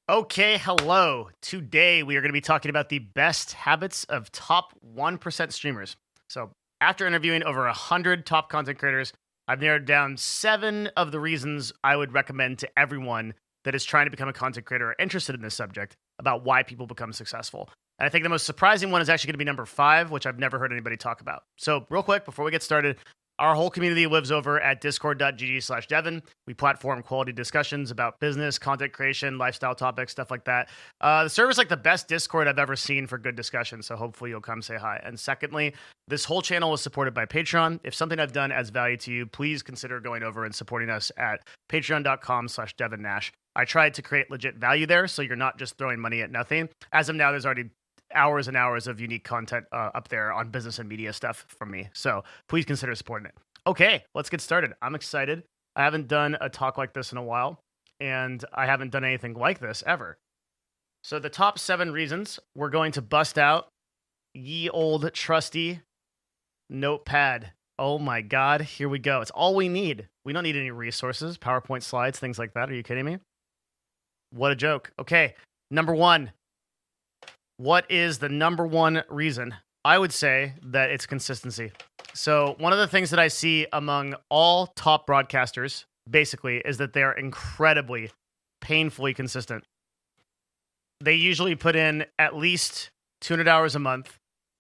Okay, hello. Today we are going to be talking about the best habits of top 1% streamers. So, after interviewing over 100 top content creators, I've narrowed down 7 of the reasons I would recommend to everyone that is trying to become a content creator or interested in this subject about why people become successful. And I think the most surprising one is actually going to be number 5, which I've never heard anybody talk about. So, real quick, before we get started, our whole community lives over at discord.gg/Devin. We platform quality discussions about business, content creation, lifestyle topics, stuff like that. The server's like the best Discord I've ever seen for good discussion, so hopefully you'll come say hi. And secondly, this whole channel is supported by Patreon. If something I've done adds value to you, please consider going over and supporting us at patreon.com/DevinNash. I tried to create legit value there, so you're not just throwing money at nothing. As of now, there's already hours and hours of unique content up there on business and media stuff from me. So please consider supporting it. Okay, let's get started. I'm excited. I haven't done a talk like this in a while, and I haven't done anything like this ever. So the top 7 reasons, we're going to bust out ye old trusty notepad. Oh my God, here we go. It's all we need. We don't need any resources, PowerPoint slides, things like that. Are you kidding me? What a joke. Okay, number 1. What is the number 1 reason? I would say that it's consistency. So one of the things that I see among all top broadcasters, basically, is that they are incredibly, painfully consistent. They usually put in at least 200 hours a month,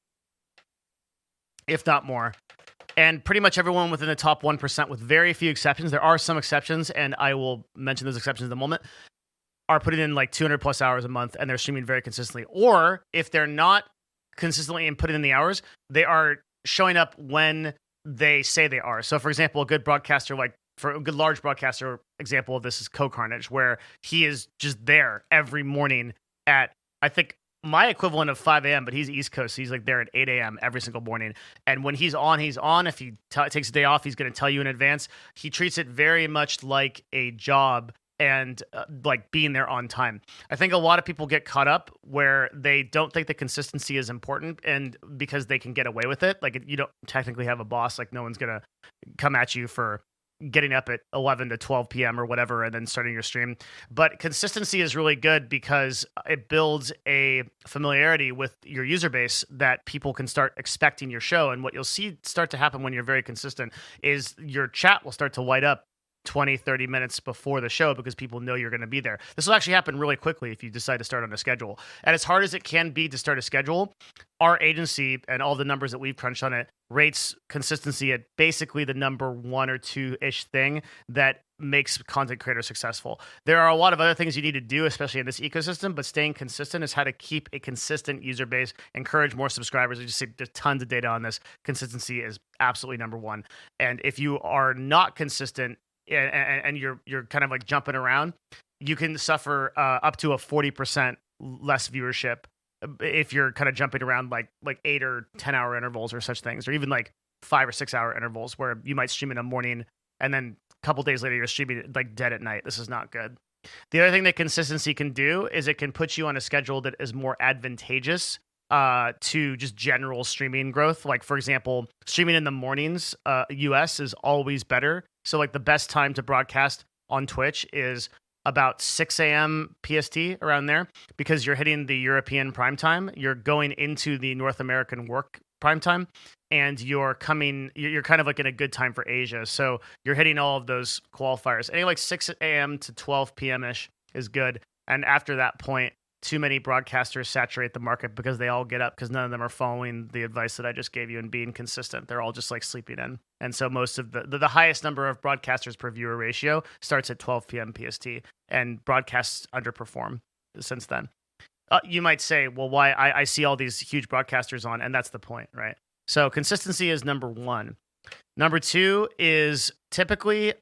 if not more. And pretty much everyone within the top 1%, with very few exceptions, there are some exceptions, and I will mention those exceptions in a moment, are putting in like 200 plus hours a month, and they're streaming very consistently. Or if they're not consistently and putting in the hours, they are showing up when they say they are. So for example, a good broadcaster, like for a good large broadcaster example of this is CohhCarnage, where he is just there every morning at, I think, my equivalent of 5 a.m., but he's East Coast, so he's like there at 8 a.m. every single morning. And when he's on, he's on. If he takes a day off, he's going to tell you in advance. He treats it very much like a job and like being there on time. I think a lot of people get caught up where they don't think the consistency is important, and because they can get away with it. Like, you don't technically have a boss. Like, no one's going to come at you for getting up at 11 to 12 p.m. or whatever and then starting your stream. But consistency is really good because it builds a familiarity with your user base that people can start expecting your show. And what you'll see start to happen when you're very consistent is your chat will start to light up 20, 30 minutes before the show because people know you're going to be there. This will actually happen really quickly if you decide to start on a schedule. And as hard as it can be to start a schedule, our agency and all the numbers that we've crunched on it rates consistency at basically the number 1 or 2-ish thing that makes content creators successful. There are a lot of other things you need to do, especially in this ecosystem, but staying consistent is how to keep a consistent user base, encourage more subscribers. I just see there's tons of data on this. Consistency is absolutely number 1. And if you are not consistent, and you're kind of like jumping around, you can suffer up to a 40% less viewership if you're kind of jumping around like 8 or 10 hour intervals or such things, or even like 5 or 6 hour intervals where you might stream in the morning and then a couple days later you're streaming like dead at night. This is not good. The other thing that consistency can do is it can put you on a schedule that is more advantageous to just general streaming growth. Like, for example, streaming in the mornings, US is always better. So like the best time to broadcast on Twitch is about 6 a.m. PST, around there, because you're hitting the European prime time. You're going into the North American work prime time, and you're kind of like in a good time for Asia. So you're hitting all of those qualifiers. Anyway, like 6 a.m. to 12 p.m.-ish is good. And after that point, too many broadcasters saturate the market because they all get up because none of them are following the advice that I just gave you and being consistent. They're all just like sleeping in. And so most of the highest number of broadcasters per viewer ratio starts at 12 p.m. PST, and broadcasts underperform since then. You might say, well, why? I see all these huge broadcasters on, and that's the point, right? So consistency is number 1. Number 2 is typically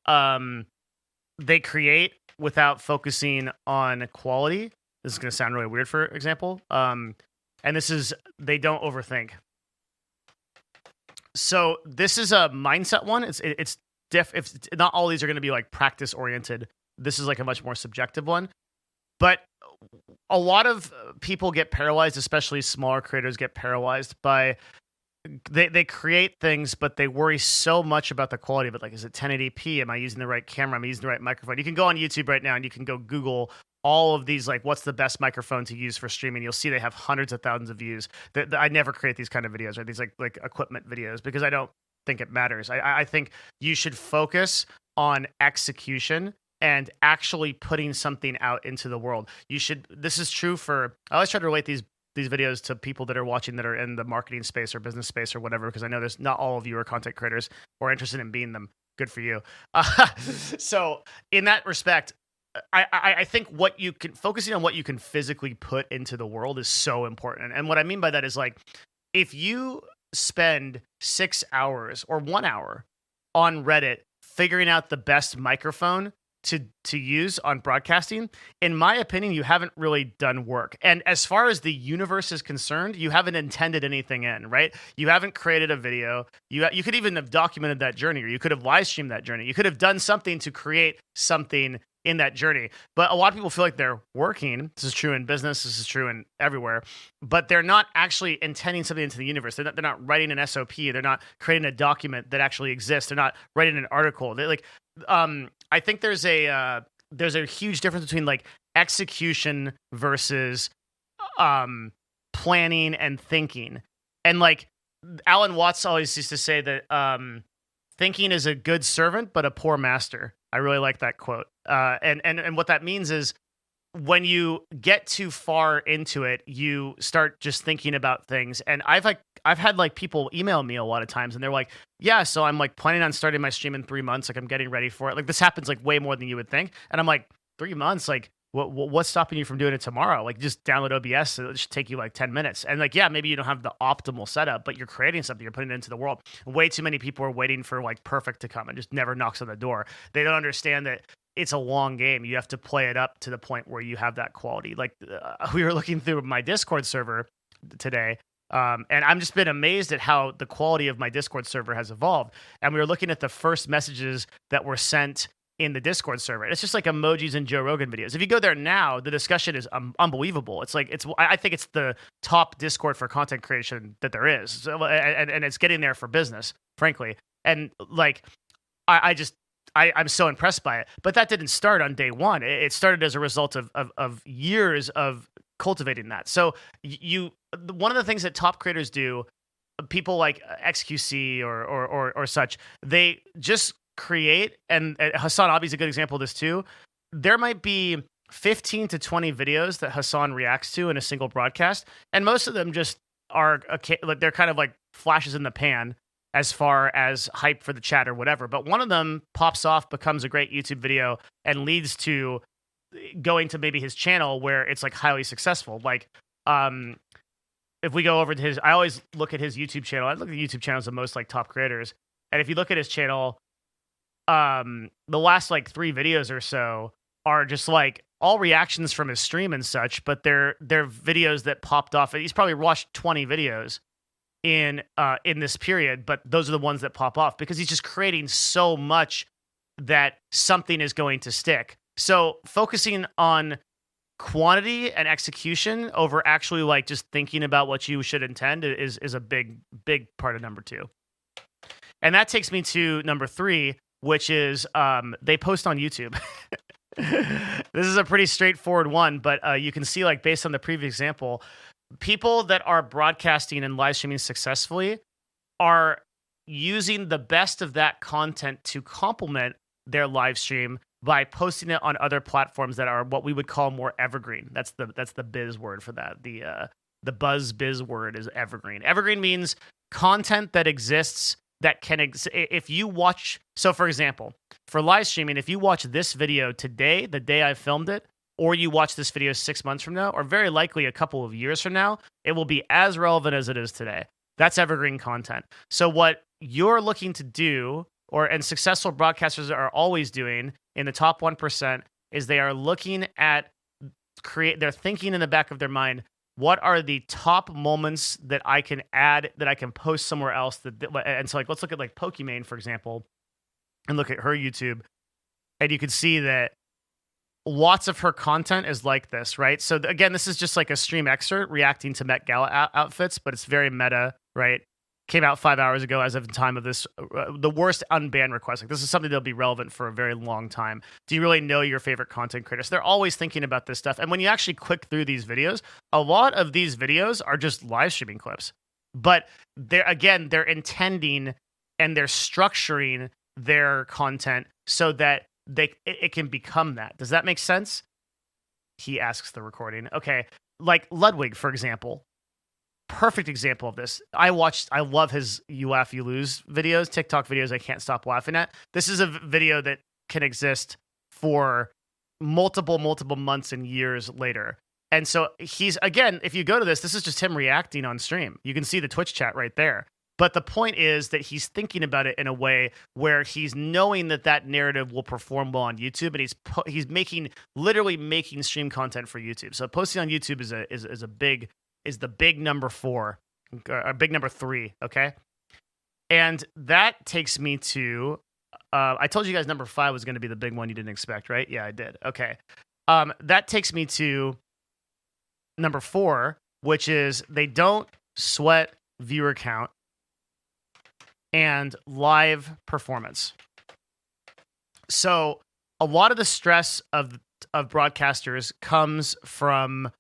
they create without focusing on quality. This is going to sound really weird, for example. And this is, they don't overthink. So this is a mindset one. It's not all these are going to be like practice oriented. This is like a much more subjective one. But a lot of people get paralyzed, especially smaller creators get paralyzed by they create things, but they worry so much about the quality of it. Like, is it 1080p? Am I using the right camera? Am I using the right microphone? You can go on YouTube right now and you can go Google all of these, like, what's the best microphone to use for streaming, you'll see they have hundreds of thousands of views. I never create these kind of videos, right? These like equipment videos, because I don't think it matters. I think you should focus on execution and actually putting something out into the world. This is true for, I always try to relate these videos to people that are watching that are in the marketing space or business space or whatever, because I know there's not all of you are content creators or interested in being them. Good for you. So in that respect, I think focusing on what you can physically put into the world is so important. And what I mean by that is, like, if you spend 6 hours or 1 hour on Reddit figuring out the best microphone to use on broadcasting, in my opinion, you haven't really done work. And as far as the universe is concerned, you haven't intended anything in, right? You haven't created a video. You could even have documented that journey, or you could have live streamed that journey. You could have done something to create something in that journey. But a lot of people feel like they're working. This is true in business. This is true in everywhere. But they're not actually intending something into the universe. They're not writing an SOP. They're not creating a document that actually exists. They're not writing an article. I think there's a huge difference between, like, execution versus planning and thinking. And, like, Alan Watts always used to say that thinking is a good servant but a poor master. I really like that quote. And what that means is, when you get too far into it, you start just thinking about things. And I've had, like, people email me a lot of times, and they're like, yeah, so I'm, like, planning on starting my stream in 3 months. Like, I'm getting ready for it. Like, this happens, like, way more than you would think. And I'm like, 3 months? Like, what's stopping you from doing it tomorrow? Like, just download OBS. It should take you like 10 minutes. And, like, yeah, maybe you don't have the optimal setup, but you're creating something. You're putting it into the world. Way too many people are waiting for, like, perfect to come and just never knocks on the door. They don't understand that it's a long game. You have to play it up to the point where you have that quality. Like, we were looking through my Discord server today, and I'm just been amazed at how the quality of my Discord server has evolved. And we were looking at the first messages that were sent in the Discord server. It's just like emojis and Joe Rogan videos. If you go there now, the discussion is unbelievable. It's like, I think it's the top Discord for content creation that there is. So, and it's getting there for business, frankly. And, like, I'm so impressed by it. But that didn't start on day one. It started as a result of years of cultivating that. So one of the things that top creators do, people like XQC or such, they just create, and Hassan Abi's a good example of this too. There might be 15 to 20 videos that Hassan reacts to in a single broadcast, and most of them just are like, they're kind of like flashes in the pan as far as hype for the chat or whatever. But one of them pops off, becomes a great YouTube video, and leads to going to maybe his channel where it's, like, highly successful. Like, if we go over to I always look at his YouTube channel. I look at the YouTube channels of most, like, top creators. And if you look at his channel, the last, like, 3 videos or so are just, like, all reactions from his stream and such, but they're videos that popped off. He's probably watched 20 videos in this period, but those are the ones that pop off because he's just creating so much that something is going to stick. So focusing on quantity and execution over actually, like, just thinking about what you should intend is a big part of number 2. And that takes me to number 3, which is they post on YouTube. This is a pretty straightforward one, but you can see, like, based on the previous example, people that are broadcasting and live streaming successfully are using the best of that content to complement their live stream by posting it on other platforms that are what we would call more evergreen. That's the biz word for that. The buzz biz word is evergreen. Evergreen means content that exists that can if you watch. So, for example, for live streaming, if you watch this video today, the day I filmed it, or you watch this video 6 months from now, or very likely a couple of years from now, it will be as relevant as it is today. That's evergreen content. So what you're looking to do, and successful broadcasters are always doing in the top 1%, is they are looking at they're thinking in the back of their mind, what are the top moments that I can add, that I can post somewhere else? And so, like, let's look at, like, Pokimane, for example, and look at her YouTube. And you can see that lots of her content is like this, right? So again, this is just like a stream excerpt reacting to Met Gala outfits, but it's very meta, right? came out 5 hours ago as of the time of this, the worst unbanned request. Like, this is something that'll be relevant for a very long time. Do you really know your favorite content creators? They're always thinking about this stuff. And when you actually click through these videos, a lot of these videos are just live streaming clips. But they're intending and they're structuring their content so that it can become that. Does that make sense? He asks the recording. Okay. Like Ludwig, for example. Perfect example of this. I love his You Laugh, You Lose videos, TikTok videos I can't stop laughing at. This is a video that can exist for multiple months and years later. And so he's, again, if you go to this is just him reacting on stream. You can see the Twitch chat right there. But the point is that he's thinking about it in a way where he's knowing that narrative will perform well on YouTube, and he's literally making stream content for YouTube. So posting on YouTube is the big number 4, a big number 3, okay? And that takes me to, I told you guys number 5 was going to be the big one you didn't expect, right? Yeah, I did. Okay. That takes me to number 4, which is they don't sweat viewer count and live performance. So a lot of the stress of broadcasters comes from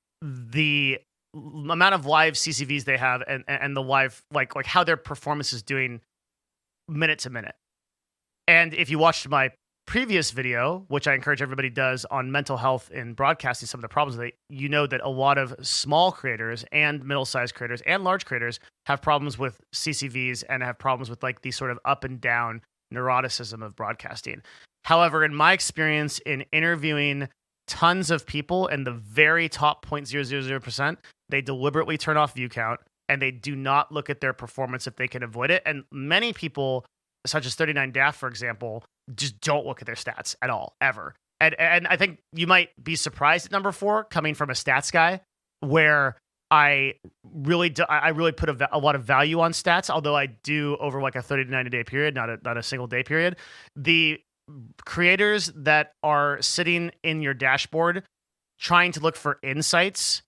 the amount of live CCVs they have and the live like how their performance is doing minute to minute. And if you watched my previous video, which I encourage everybody does on mental health in broadcasting, some of the problems with it, you know that a lot of small creators and middle-sized creators and large creators have problems with CCVs and have problems with like the sort of up and down neuroticism of broadcasting. However, in my experience in interviewing tons of people in the very top 0.000%, they deliberately turn off view count and they do not look at their performance if they can avoid it. And many people, such as 39daft, for example, just don't look at their stats at all, ever. And I think you might be surprised at number 4 coming from a stats guy, where I really put a lot of value on stats, although I do over like a 30 to 90 day period, not a single day period. The creators that are sitting in your dashboard trying to look for insights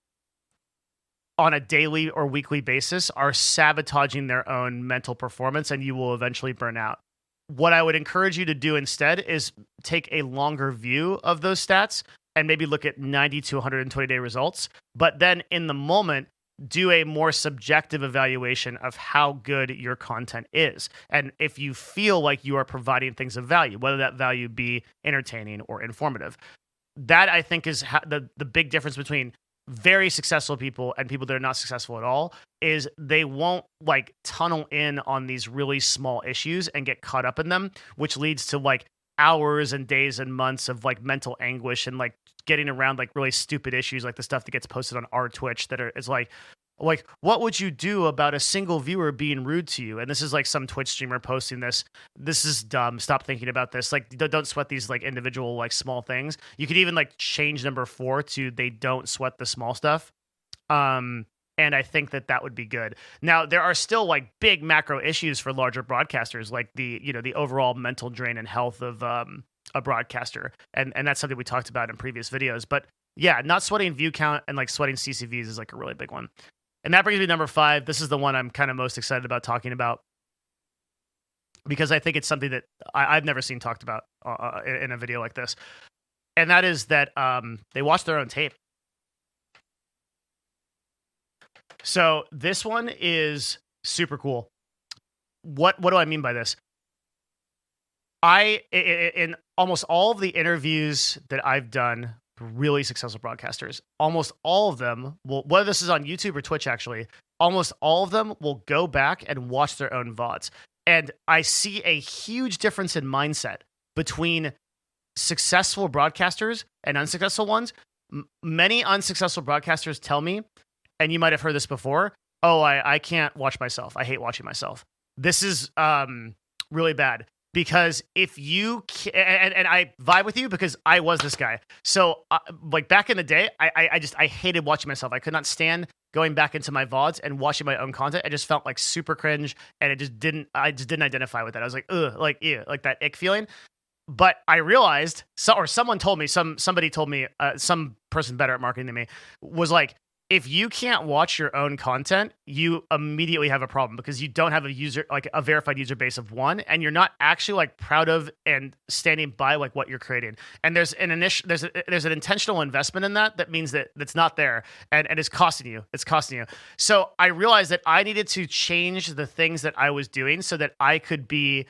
on a daily or weekly basis are sabotaging their own mental performance, and you will eventually burn out. What I would encourage you to do instead is take a longer view of those stats and maybe look at 90 to 120 day results, but then in the moment, do a more subjective evaluation of how good your content is. And if you feel like you are providing things of value, whether that value be entertaining or informative. That, I think, is the big difference between very successful people and people that are not successful at all, is they won't like tunnel in on these really small issues and get caught up in them, which leads to like hours and days and months of like mental anguish and like getting around like really stupid issues, like the stuff that gets posted on our Twitch is like what would you do about a single viewer being rude to you? And this is like some Twitch streamer posting this is dumb, stop thinking about this. Like, don't sweat these like individual like small things. You could even like change number 4 to they don't sweat the small stuff. And I think that would be good. Now, there are still like big macro issues for larger broadcasters, like the overall mental drain and health of a broadcaster. And that's something we talked about in previous videos. But yeah, not sweating view count and like sweating CCVs is like a really big one. And that brings me to number 5. This is the one I'm kind of most excited about talking about, because I think it's something that I've never seen talked about in a video like this. And that is that they watch their own tape. So this one is super cool. What do I mean by this? In almost all of the interviews that I've done, really successful broadcasters, almost all of them will, whether this is on YouTube or Twitch, actually, almost all of them will go back and watch their own VODs. And I see a huge difference in mindset between successful broadcasters and unsuccessful ones. Many unsuccessful broadcasters tell me, and you might have heard this before, oh, I can't watch myself. I hate watching myself. This is really bad. Because if you and I vibe with you because I was this guy. So like back in the day, I hated watching myself. I could not stand going back into my VODs and watching my own content. I just felt like super cringe, and I just didn't identify with that. I was like, ugh, like ew, like that ick feeling. But I realized, somebody told me, some person better at marketing than me was like, if you can't watch your own content, you immediately have a problem because you don't have a user, like a verified user base of one, and you're not actually like proud of and standing by like what you're creating. And there's an there's an intentional investment in that means that that's not there, and it's costing you. It's costing you. So I realized that I needed to change the things that I was doing so that I could be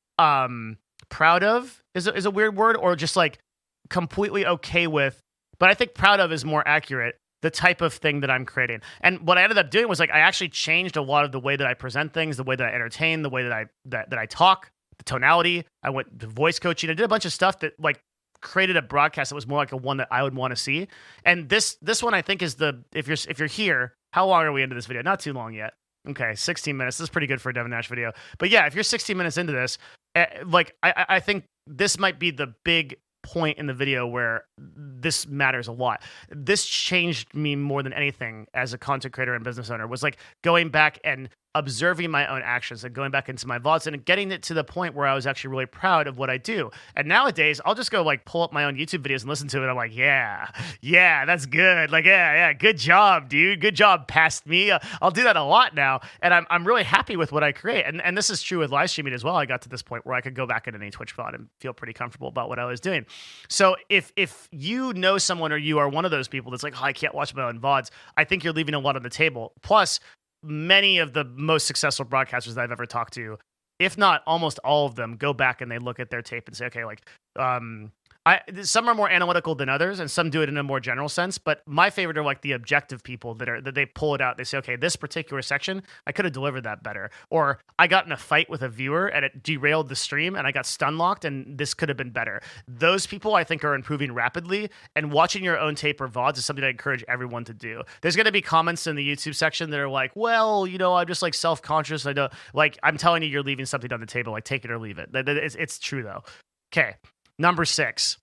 proud of is a weird word, or just like completely okay with. But I think proud of is more accurate, the type of thing that I'm creating. And what I ended up doing was like I actually changed a lot of the way that I present things, the way that I entertain, the way that I talk, the tonality. I went to voice coaching. I did a bunch of stuff that like created a broadcast that was more like a one that I would want to see. And this one I think is if you're here, how long are we into this video? Not too long yet. Okay, 16 minutes. This is pretty good for a Devin Nash video. But yeah, if you're 16 minutes into this, like I think this might be the big point in the video where this matters a lot. This changed me more than anything as a content creator and business owner, was like going back and observing my own actions and going back into my VODs and getting it to the point where I was actually really proud of what I do. And nowadays, I'll just go like pull up my own YouTube videos and listen to it. I'm like, yeah, that's good. Like, yeah, good job, dude. Good job, past me. I'll do that a lot now. And I'm really happy with what I create. And this is true with live streaming as well. I got to this point where I could go back into any Twitch VOD and feel pretty comfortable about what I was doing. So if you know someone or you are one of those people that's like, oh, I can't watch my own VODs, I think you're leaving a lot on the table. Plus, many of the most successful broadcasters that I've ever talked to, if not almost all of them, go back and they look at their tape and say, okay, like, some are more analytical than others, and some do it in a more general sense. But my favorite are like the objective people that they pull it out. They say, okay, this particular section, I could have delivered that better. Or I got in a fight with a viewer and it derailed the stream and I got stun locked and this could have been better. Those people I think are improving rapidly, and watching your own tape or VODs is something I encourage everyone to do. There's going to be comments in the YouTube section that are like, well, you know, I'm just like self-conscious. I don't like, I'm telling you, you're leaving something on the table. Like, take it or leave it. It's true though. Okay. Number 6,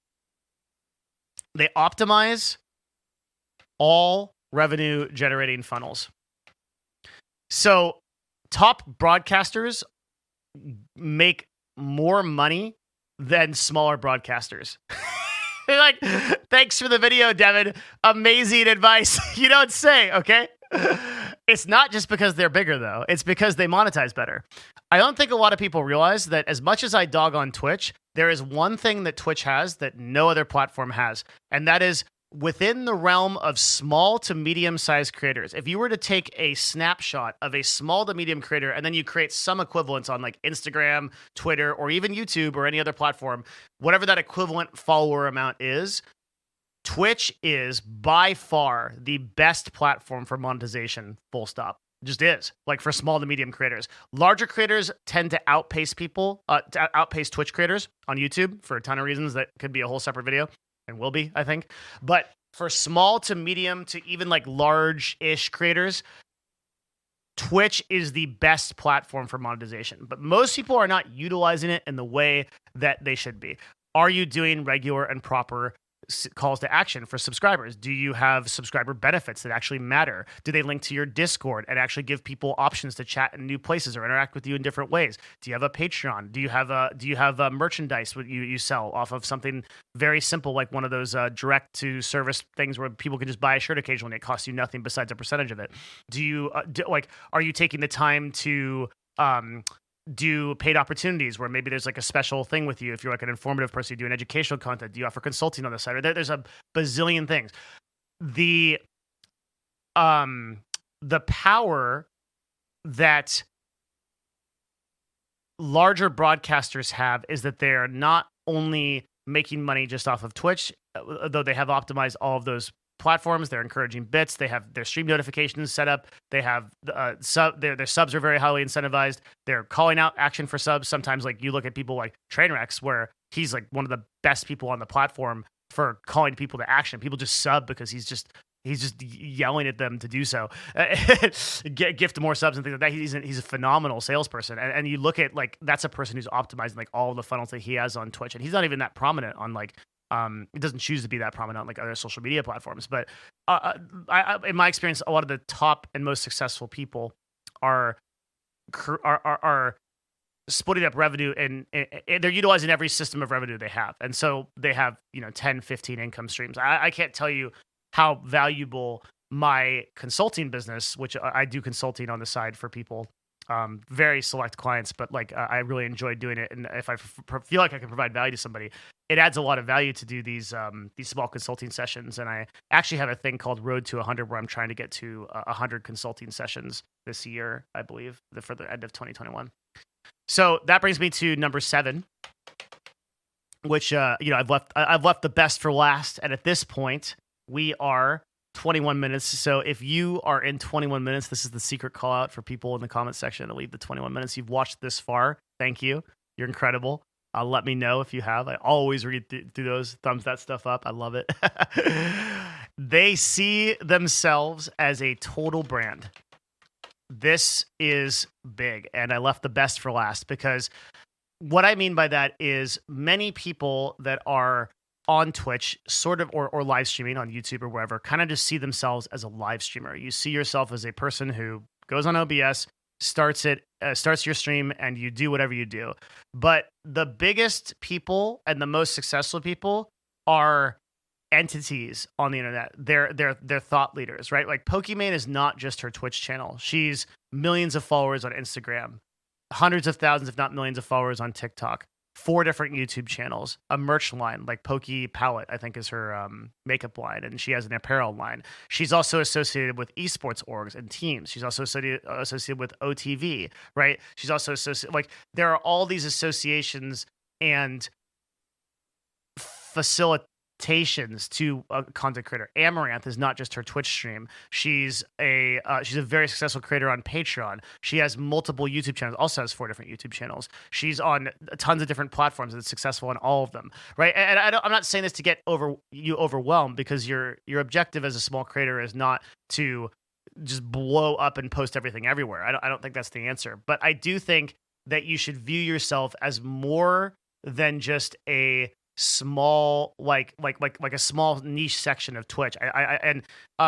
they optimize all revenue generating funnels. So top broadcasters make more money than smaller broadcasters. Like, thanks for the video, Devin. Amazing advice. You don't say, okay? It's not just because they're bigger, though. It's because they monetize better. I don't think a lot of people realize that as much as I dog on Twitch, there is one thing that Twitch has that no other platform has, and that is within the realm of small to medium-sized creators. If you were to take a snapshot of a small to medium creator and then you create some equivalents on like Instagram, Twitter, or even YouTube or any other platform, whatever that equivalent follower amount is, Twitch is by far the best platform for monetization, full stop. Just is, like, for small to medium creators. Larger creators tend to outpace outpace Twitch creators on YouTube for a ton of reasons that could be a whole separate video, and will be, I think. But for small to medium to even like large-ish creators, Twitch is the best platform for monetization. But most people are not utilizing it in the way that they should be. Are you doing regular and proper calls to action for subscribers? Do you have subscriber benefits that actually matter? Do they link to your Discord and actually give people options to chat in new places or interact with you in different ways? Do you have a Patreon? Do you have a merchandise what you sell off of something very simple like one of those direct to service things where people can just buy a shirt occasionally? It costs you nothing besides a percentage of it. Do you are you taking the time to do paid opportunities where maybe there's like a special thing with you? If you're like an informative person, you do an educational content, do you offer consulting on the side? Or there's a bazillion things. The power that larger broadcasters have is that they're not only making money just off of Twitch, though they have optimized all of those platforms. They're encouraging bits. They have their stream notifications set up. They have their subs are very highly incentivized. They're calling out action for subs. Sometimes, like, you look at people like Trainwrecks, where he's like one of the best people on the platform for calling people to action. People just sub because he's just yelling at them to do so. Gift more subs and things like that. He's a phenomenal salesperson. And you look at, like, that's a person who's optimizing like all the funnels that he has on Twitch, and he's not even that prominent on like. It doesn't choose to be that prominent on like other social media platforms, but in my experience, a lot of the top and most successful people are splitting up revenue, and they're utilizing every system of revenue they have, and so they have 10, 15 income streams. I can't tell you how valuable my consulting business, which I do consulting on the side for people, very select clients, but like I really enjoy doing it. And if I feel like I can provide value to somebody, it adds a lot of value to do these small consulting sessions. And I actually have a thing called Road to 100 where I'm trying to get to 100 consulting sessions this year, I believe, for the end of 2021. So that brings me to number 7, which I've left the best for last. And at this point, we are 21 minutes. So if you are in 21 minutes, this is the secret call out for people in the comment section to leave the 21 minutes. You've watched this far. Thank you. You're incredible. Let me know if you have. I always read through those, thumbs that stuff up. I love it. They see themselves as a total brand. This is big. And I left the best for last because what I mean by that is many people that are on Twitch, sort of, or live streaming on YouTube or wherever, kind of just see themselves as a live streamer. You see yourself as a person who goes on OBS, starts your stream, and you do whatever you do. But the biggest people and the most successful people are entities on the internet. They're thought leaders, right? Like Pokimane is not just her Twitch channel. She's millions of followers on Instagram, hundreds of thousands, if not millions of followers on TikTok. 4 different YouTube channels, a merch line like Poki Palette, I think is her makeup line, and she has an apparel line. She's also associated with esports orgs and teams. She's also associated with OTV, right? She's also associated, like, there are all these associations and facilitations to a content creator. Amaranth is not just her Twitch stream. She's a very successful creator on Patreon. She has multiple YouTube channels, also has 4 different YouTube channels. She's on tons of different platforms and is successful on all of them, right? And I'm not saying this to get overwhelmed, because your objective as a small creator is not to just blow up and post everything everywhere. I don't think that's the answer. But I do think that you should view yourself as more than just a small like a small niche section of Twitch. At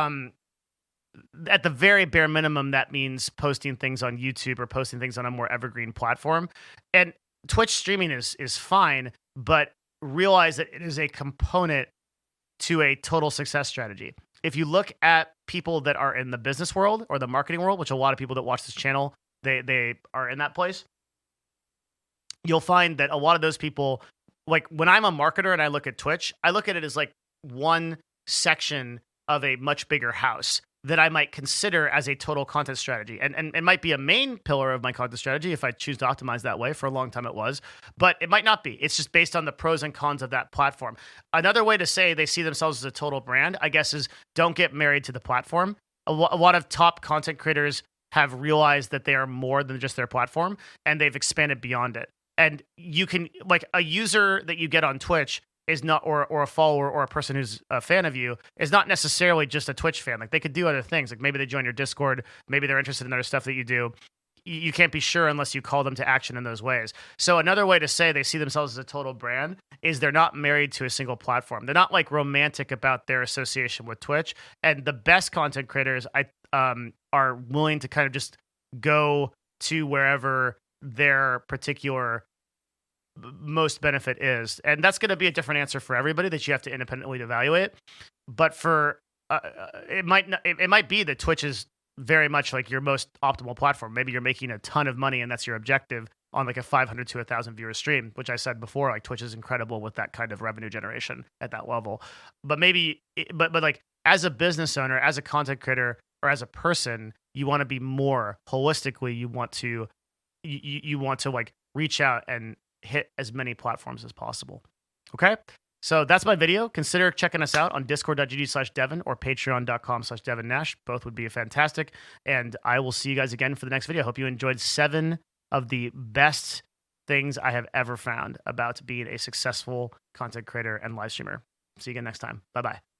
the very bare minimum, that means posting things on YouTube or posting things on a more evergreen platform. And Twitch streaming is fine, but realize that it is a component to a total success strategy. If you look at people that are in the business world or the marketing world, which a lot of people that watch this channel, they are in that place, you'll find that a lot of those people, like when I'm a marketer and I look at Twitch, I look at it as like one section of a much bigger house that I might consider as a total content strategy. And it might be a main pillar of my content strategy if I choose to optimize that way. For a long time it was, but it might not be. It's just based on the pros and cons of that platform. Another way to say they see themselves as a total brand, I guess, is don't get married to the platform. A lot of top content creators have realized that they are more than just their platform, and they've expanded beyond it. And you can, like, a user that you get on Twitch is not, or a follower or a person who's a fan of you is not necessarily just a Twitch fan. Like, they could do other things. Like, maybe they join your Discord, maybe they're interested in other stuff that you do. You can't be sure unless you call them to action in those ways. So another way to say they see themselves as a total brand is they're not married to a single platform. They're not like romantic about their association with Twitch. And the best content creators are willing to kind of just go to wherever their particular most benefit is. And that's going to be a different answer for everybody that you have to independently evaluate. But for it might be that Twitch is very much like your most optimal platform. Maybe you're making a ton of money and that's your objective on like a 500 to 1,000 viewer stream, which I said before, like Twitch is incredible with that kind of revenue generation at that level. But maybe, but like as a business owner, as a content creator, or as a person, you want to be more holistically. You want to like reach out and hit as many platforms as possible. Okay. So that's my video. Consider checking us out on discord.gg/Devin or patreon.com/Devin Nash. Both would be fantastic. And I will see you guys again for the next video. I hope you enjoyed 7 of the best things I have ever found about being a successful content creator and live streamer. See you again next time. Bye-bye.